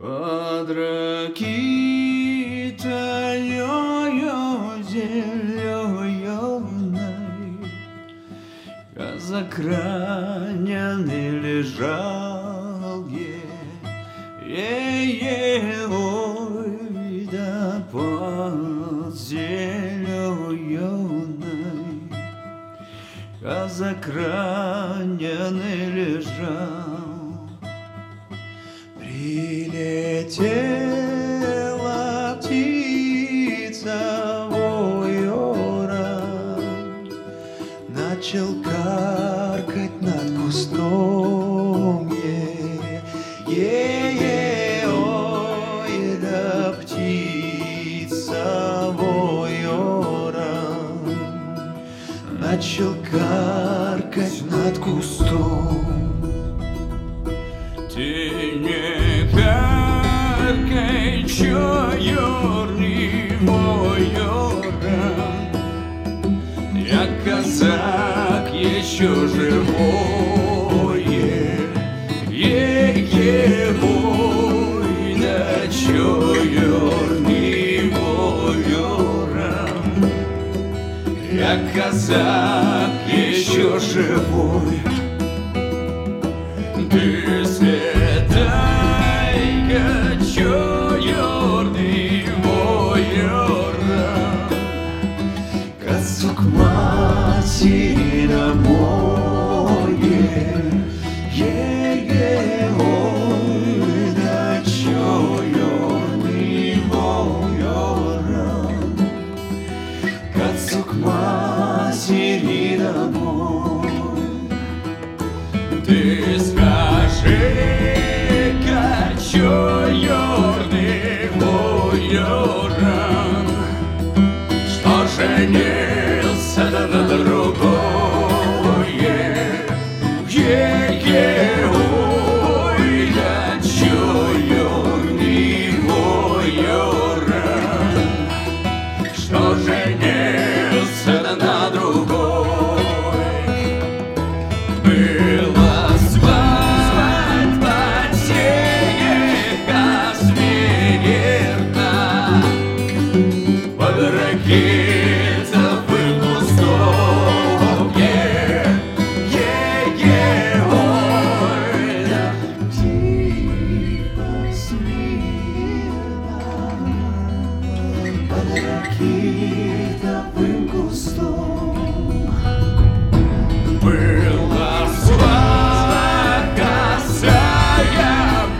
Под ракитою зеленой казак раненый лежал, ой, да под зеленой казак раненый лежал. Прилетела птица войора, начал каркать над кустом, ой, да птица войора, начал каркать над кустом. Ты не каркай, чё юрный войора, я казак еще живой, ой, да чё юрный войора, я казак еще живой. Ты следай-ка, чё юрный войора, казак матери домой, ой, да чё юрный войора, казак матери домой. Ты скажи-ка, чё юрный войора, что женился на другой, ой, да чё юрный войора, что женился на другой. Была свадьба тиха, смирно, под ракитовым кустом, ой, да тихо, смирно, под ракитовым кустом. Была свадьба косая,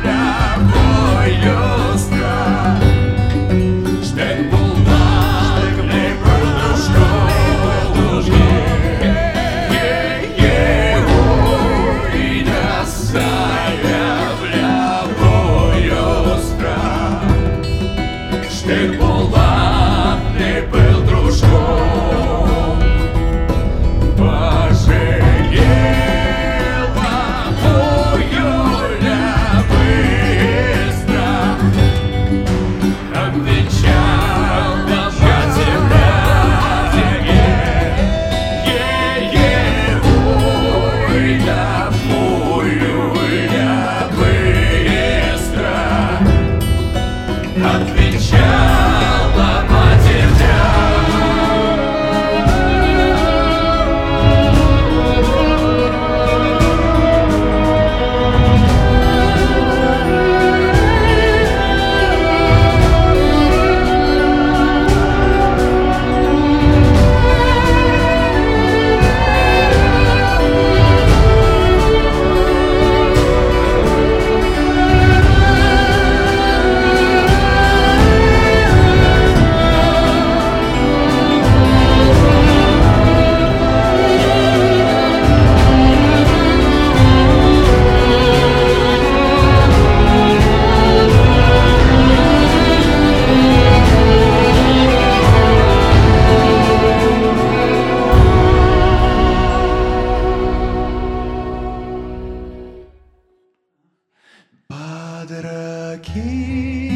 люстра, штык был ладный, был ой, да сая люстра, штык был ладный, был дружком. Отвечала матерь. Под ракитою